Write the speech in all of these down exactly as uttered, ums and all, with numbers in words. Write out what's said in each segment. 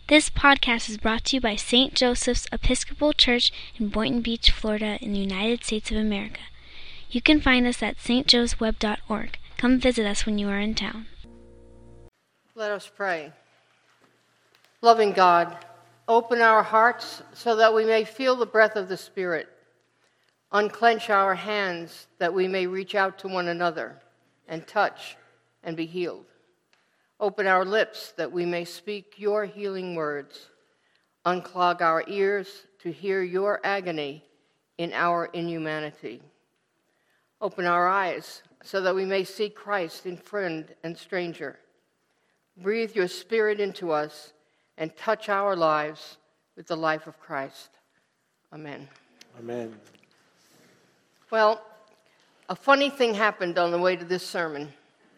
This podcast is brought to you by Saint Joseph's Episcopal Church in Boynton Beach, Florida, in the United States of America. You can find us at s t joes web dot org. Come visit us when you are in town. Let us pray. Loving God, open our hearts so that we may feel the breath of the Spirit. Unclench our hands that we may reach out to one another and touch and be healed. Open our lips that we may speak your healing words. Unclog our ears to hear your agony in our inhumanity. Open our eyes so that we may see Christ in friend and stranger. Breathe your Spirit into us and touch our lives with the life of Christ. Amen. Amen. Well, a funny thing happened on the way to this sermon.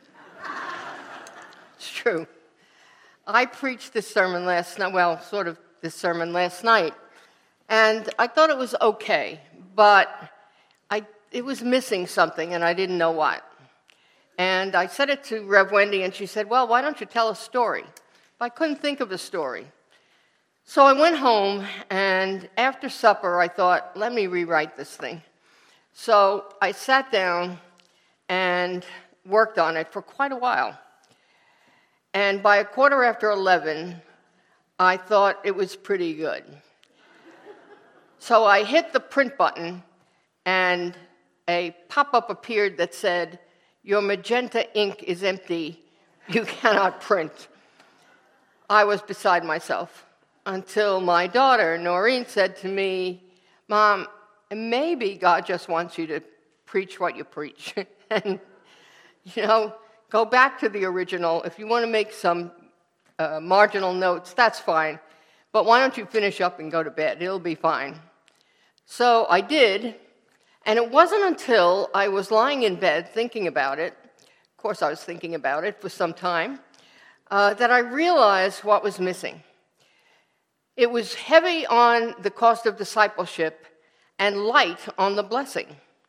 It's true. I preached this sermon last night, well, sort of this sermon last night, and I thought it was okay, but I it was missing something, and I didn't know what. And I said it to Rev Wendy, and she said, well, why don't you tell a story? But I couldn't think of a story. So I went home, and after supper, I thought, let me rewrite this thing. So I sat down and worked on it for quite a while. And by a quarter after eleven, I thought it was pretty good. So I hit the print button, and a pop-up appeared that said, your magenta ink is empty. You cannot print. I was beside myself until my daughter, Noreen, said to me, Mom, maybe God just wants you to preach what you preach. And, you know, go back to the original. If you want to make some uh, marginal notes, that's fine. But why don't you finish up and go to bed? It'll be fine. So I did, and it wasn't until I was lying in bed thinking about it, of course I was thinking about it for some time, uh, that I realized what was missing. It was heavy on the cost of discipleship and light on the blessing.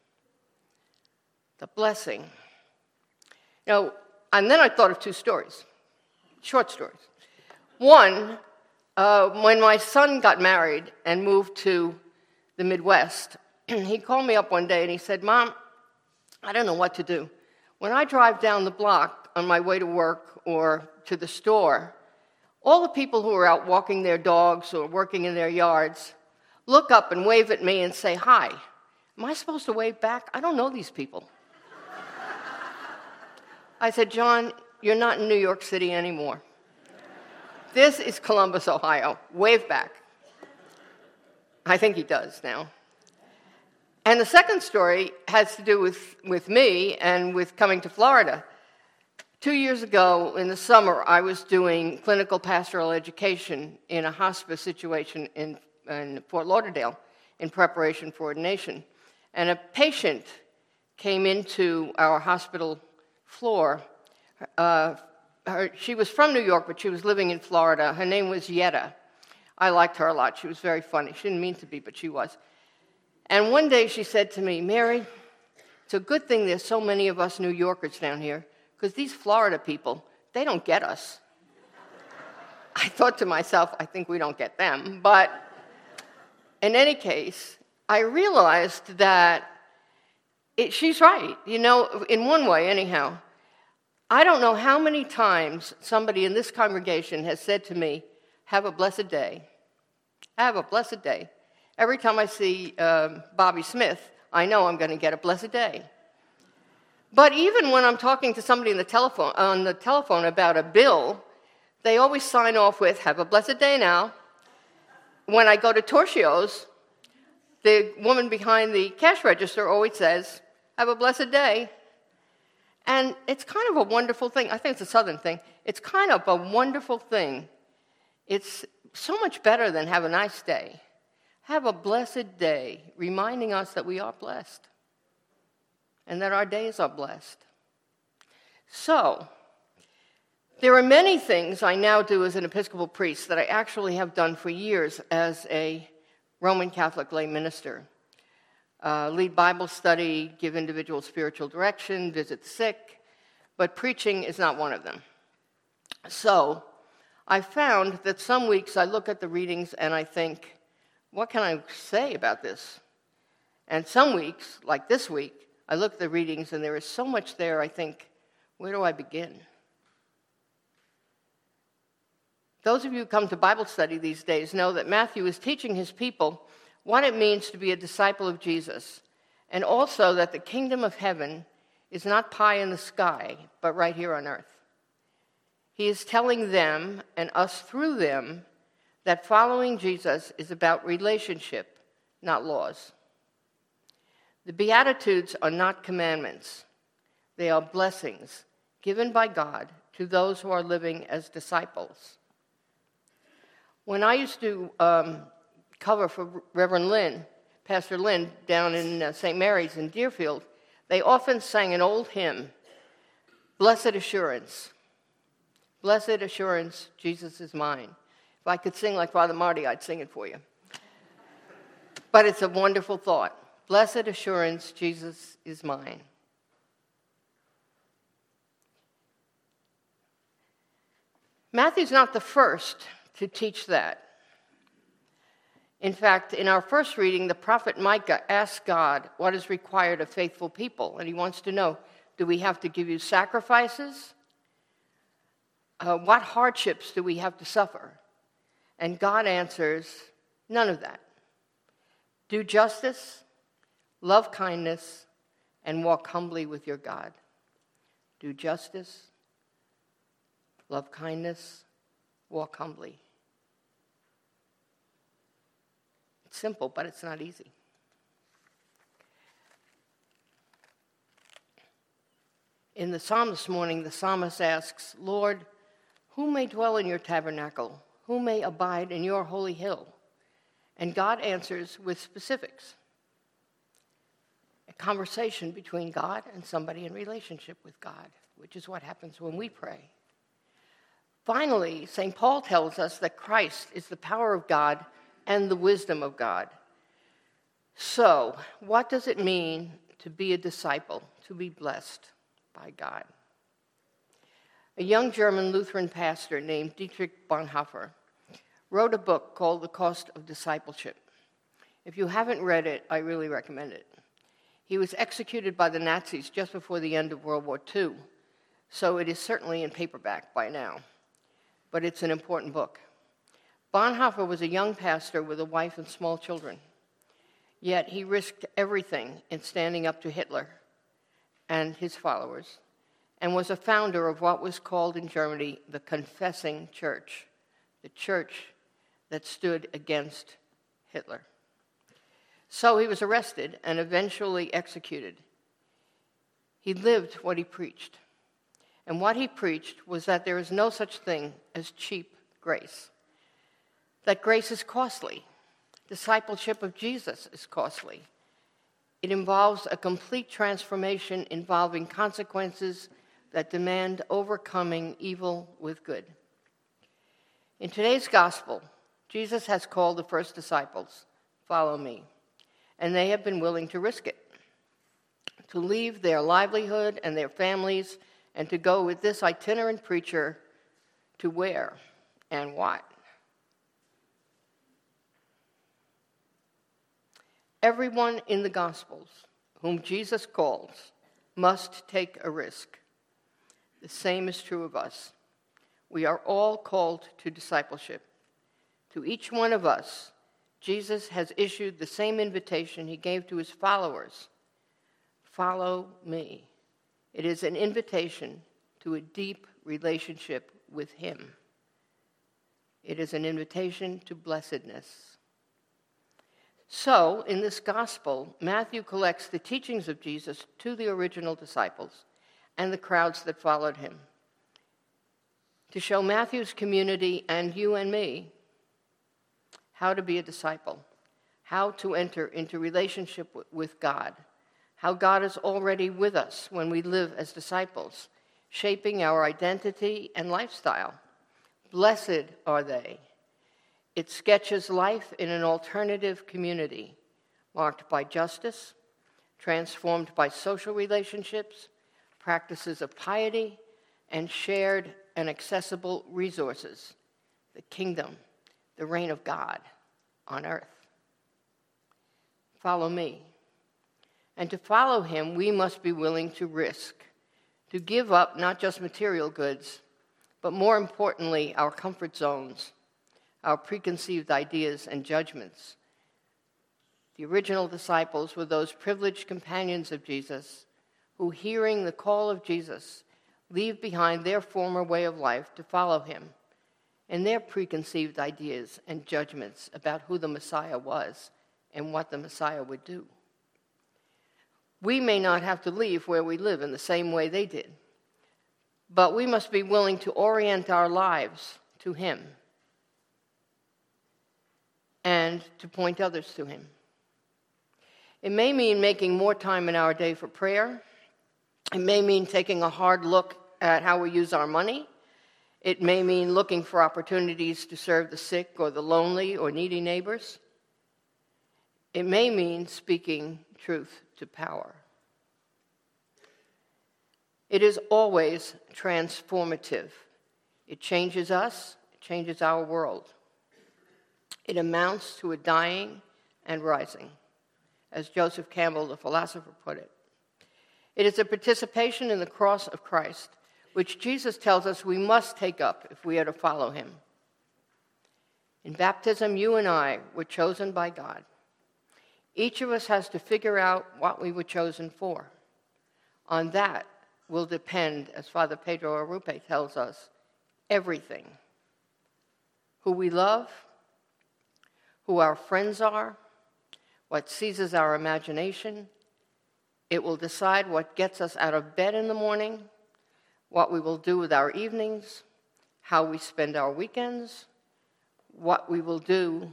The blessing. You know, and then I thought of two stories, short stories. One, uh, when my son got married and moved to the Midwest, he called me up one day and he said, Mom, I don't know what to do. When I drive down the block on my way to work or to the store, all the people who are out walking their dogs or working in their yards look up and wave at me and say, hi. Am I supposed to wave back? I don't know these people. I said, John, you're not in New York City anymore. This is Columbus, Ohio. Wave back. I think he does now. And the second story has to do with, with me and with coming to Florida. Two years ago in the summer, I was doing clinical pastoral education in a hospice situation in, in Fort Lauderdale in preparation for ordination. And a patient came into our hospital floor. Uh, her, she was from New York, but she was living in Florida. Her name was Yetta. I liked her a lot. She was very funny. She didn't mean to be, but she was. And one day she said to me, Mary, it's a good thing there's so many of us New Yorkers down here, because these Florida people, they don't get us. I thought to myself, I think we don't get them. But in any case, I realized that it, she's right. You know, in one way, anyhow. I don't know how many times somebody in this congregation has said to me, have a blessed day. Have a blessed day. Every time I see um, Bobby Smith, I know I'm going to get a blessed day. But even when I'm talking to somebody on the telephone, on the telephone about a bill, they always sign off with, have a blessed day now. When I go to Torchio's, the woman behind the cash register always says, have a blessed day. And it's kind of a wonderful thing. I think it's a Southern thing. It's kind of a wonderful thing. It's so much better than have a nice day. Have a blessed day, reminding us that we are blessed and that our days are blessed. So, there are many things I now do as an Episcopal priest that I actually have done for years as a Roman Catholic lay minister. Uh, lead Bible study, give individual spiritual direction, visit the sick, but preaching is not one of them. So, I found that some weeks I look at the readings and I think, what can I say about this? And some weeks, like this week, I look at the readings and there is so much there, I think, where do I begin? Those of you who come to Bible study these days know that Matthew is teaching his people what it means to be a disciple of Jesus, and also that the kingdom of heaven is not pie in the sky, but right here on earth. He is telling them, and us through them, that following Jesus is about relationship, not laws. The Beatitudes are not commandments. They are blessings given by God to those who are living as disciples. When I used to um, cover for Reverend Lynn, Pastor Lynn, down in uh, Saint Mary's in Deerfield, they often sang an old hymn, Blessed Assurance. Blessed Assurance, Jesus is mine. If I could sing like Father Marty, I'd sing it for you. But it's a wonderful thought. Blessed Assurance, Jesus is mine. Matthew's not the first to teach that. In fact, in our first reading, the prophet Micah asked God what is required of faithful people, and he wants to know, do we have to give you sacrifices? Uh, what hardships do we have to suffer? And God answers, none of that. Do justice, love kindness, and walk humbly with your God. Do justice, love kindness, walk humbly. It's simple, but it's not easy. In the psalm this morning, the psalmist asks, Lord, who may dwell in your tabernacle? Who may abide in your holy hill? And God answers with specifics. A conversation between God and somebody in relationship with God, which is what happens when we pray. Finally, Saint Paul tells us that Christ is the power of God and the wisdom of God. So, what does it mean to be a disciple, to be blessed by God? A young German Lutheran pastor named Dietrich Bonhoeffer wrote a book called The Cost of Discipleship. If you haven't read it, I really recommend it. He was executed by the Nazis just before the end of World War Two, so it is certainly in paperback by now. But it's an important book. Bonhoeffer was a young pastor with a wife and small children. Yet he risked everything in standing up to Hitler and his followers, and was a founder of what was called in Germany the Confessing Church, the church that stood against Hitler. So he was arrested and eventually executed. He lived what he preached. And what he preached was that there is no such thing as cheap grace, that grace is costly. Discipleship of Jesus is costly. It involves a complete transformation involving consequences that demand overcoming evil with good. In today's gospel, Jesus has called the first disciples, follow me, and they have been willing to risk it, to leave their livelihood and their families and to go with this itinerant preacher to where and what? Everyone in the Gospels whom Jesus calls must take a risk. The same is true of us. We are all called to discipleship. To each one of us, Jesus has issued the same invitation he gave to his followers. Follow me. It is an invitation to a deep relationship with him. It is an invitation to blessedness. So, in this gospel, Matthew collects the teachings of Jesus to the original disciples and the crowds that followed him, to show Matthew's community and you and me how to be a disciple, how to enter into relationship with God, how God is already with us when we live as disciples, shaping our identity and lifestyle. Blessed are they. It sketches life in an alternative community, marked by justice, transformed by social relationships, practices of piety, and shared and accessible resources. the kingdom, the reign of God on earth. Follow me. And to follow him, we must be willing to risk, to give up not just material goods, but more importantly, our comfort zones, our preconceived ideas and judgments. The original disciples were those privileged companions of Jesus who, hearing the call of Jesus, leave behind their former way of life to follow him and their preconceived ideas and judgments about who the Messiah was and what the Messiah would do. We may not have to leave where we live in the same way they did, but we must be willing to orient our lives to him and to point others to him. It may mean making more time in our day for prayer. It may mean taking a hard look at how we use our money. It may mean looking for opportunities to serve the sick or the lonely or needy neighbors. It may mean speaking truth to power. It is always transformative. It changes us, it changes our world. It amounts to a dying and rising, as Joseph Campbell, the philosopher, put it. It is a participation in the cross of Christ, which Jesus tells us we must take up if we are to follow him. In baptism, you and I were chosen by God. Each of us has to figure out what we were chosen for. On that will depend, as Father Pedro Arrupe tells us, everything. Who we love, who our friends are, what seizes our imagination. It will decide what gets us out of bed in the morning, what we will do with our evenings, how we spend our weekends, what we will do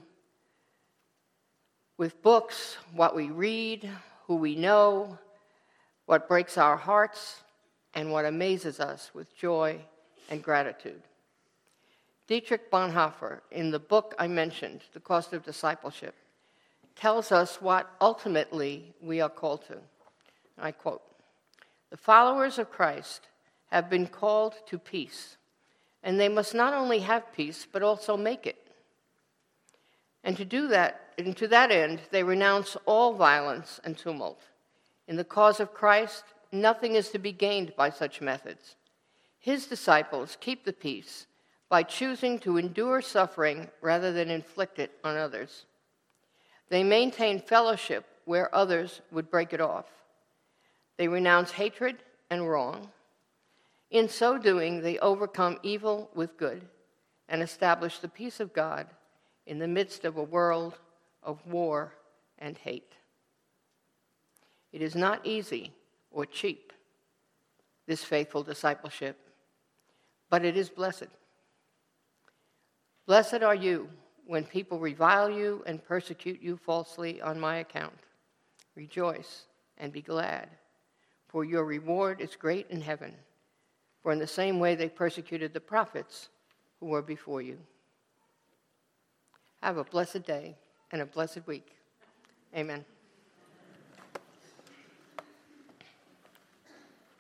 with books, what we read, who we know, what breaks our hearts, and what amazes us with joy and gratitude. Dietrich Bonhoeffer, in the book I mentioned, The Cost of Discipleship, tells us what ultimately we are called to. I quote, "The followers of Christ have been called to peace, and they must not only have peace, but also make it. And to do that, and to that end, they renounce all violence and tumult. In the cause of Christ, nothing is to be gained by such methods. His disciples keep the peace by choosing to endure suffering rather than inflict it on others. They maintain fellowship where others would break it off. They renounce hatred and wrong. In so doing, they overcome evil with good and establish the peace of God in the midst of a world of war and hate. It is not easy or cheap, this faithful discipleship, but it is blessed. Blessed are you when people revile you and persecute you falsely on my account. Rejoice and be glad, for your reward is great in heaven. For in the same way they persecuted the prophets who were before you." Have a blessed day and a blessed week. Amen.